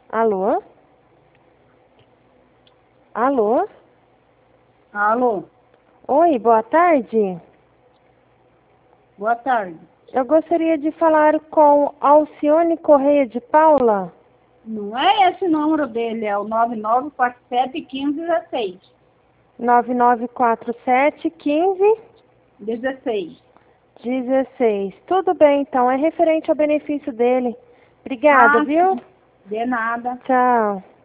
Alô? Alô? Alô, Oi, boa tarde. boa tarde. Eu gostaria de falar com Alcione Correia de Paula. Não é esse o número dele, é o 99471516. 99471516. 16. Tudo bem, então. É referente ao benefício dele. Obrigada, Ah, viu? sim. De nada. Tchau.